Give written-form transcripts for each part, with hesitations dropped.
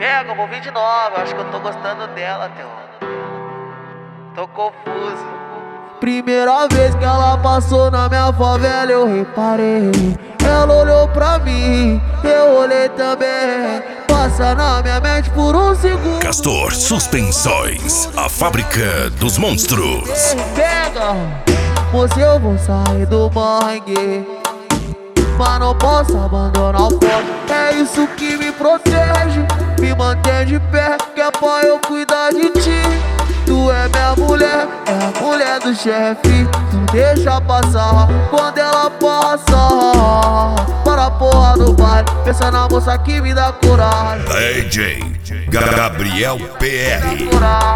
Pega, eu vou vir de novo, acho que eu tô gostando dela, Teu. Tô confuso. Primeira vez que ela passou na minha favela, eu reparei. Ela olhou pra mim, eu olhei também. Passa na minha mente por um segundo. Castor Suspensões, a fábrica dos monstros. Pega, moça, eu vou sair do mangue, mas não posso abandonar o foco. É isso que me protege, me mantém de pé, que é pra eu cuidar de ti. Tu é minha mulher, é a mulher do chefe. Tu deixa passar quando ela passa. Para a porra do baile, pensa na moça que me dá coragem. DJ Gabriel PR.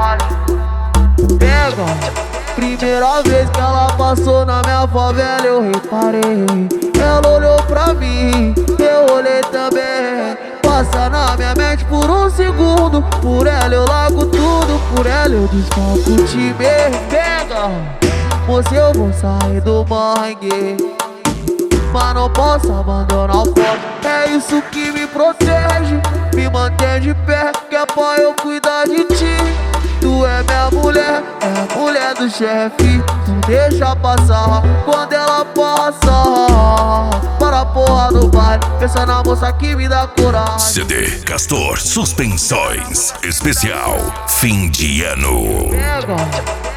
Pega, primeira vez que ela passou na minha favela, eu reparei. Ela olhou pra mim, eu olhei também. Passa na minha mente por um segundo. Por ela eu largo tudo, por ela eu desfalco o time. Pega, moça, eu vou sair do mangue, mas não posso abandonar o foco. É isso que me protege, me mantém de pé, que é pra eu cuidar de ti. Tu é minha mulher, é a mulher do chefe. Tu deixa passar quando ela passa. Para a porra do baile, pensa na moça que me dá coragem. CD Castor Suspensões, especial fim de ano. Pega.